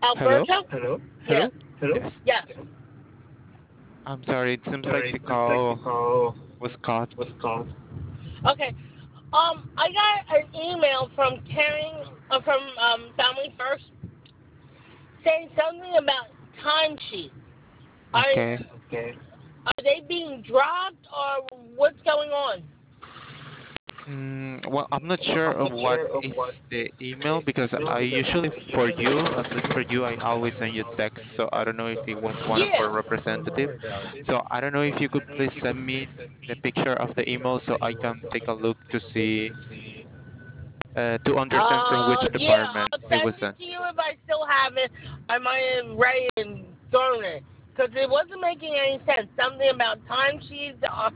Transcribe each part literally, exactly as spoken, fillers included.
Hello? Alberto? Hello? Yeah. Hello? Yes. Yes. I'm sorry, it seems like Sorry, the it seems like the call call was cut. was called. Okay. Um, I got an email from Caring uh, from um, Family First saying something about timesheets. Are Okay. Okay. Are they being dropped or what's going on? Mm, well, I'm not Well, sure I'm of not what sure of what is the email the because email I because usually, I for usually you, at least for you, I always send you text. So I don't know if it was one of our Yeah. representative. So I don't know if you could please send me the picture of the email so I can take a look to see, uh, to understand from which Uh, yeah, department I'll it was send it sent. to you if I still have it. I might have read it and thrown it. Because it wasn't making any sense. Something about timesheets. Uh,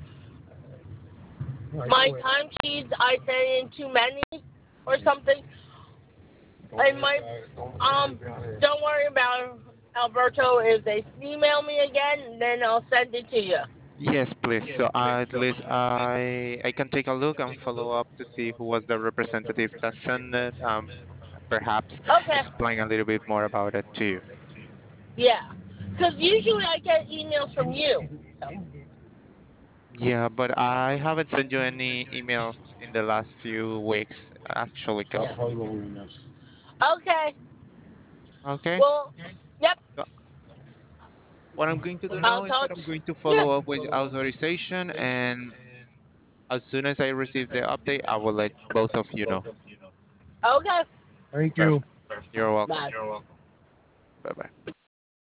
my timesheets, I sent in too many or something. I might, um, don't worry about it, Alberto. If they email me again, then I'll send it to you. Yes, please. So at least I I can take a look and follow up to see who was the representative that sent it. Um, perhaps Okay. explain a little bit more about it to you. Yeah. Because usually I get emails from you. So. Yeah, but I haven't sent you any emails in the last few weeks, actually, Yeah. Kelsey. Okay. Okay. Well, yep. So what I'm going to do I'll now is that talk. I'm going to Yeah. follow up with authorization, and as soon as I receive the update, I will let both of you know. Okay. Perfect. You're welcome. Bye. Bye bye.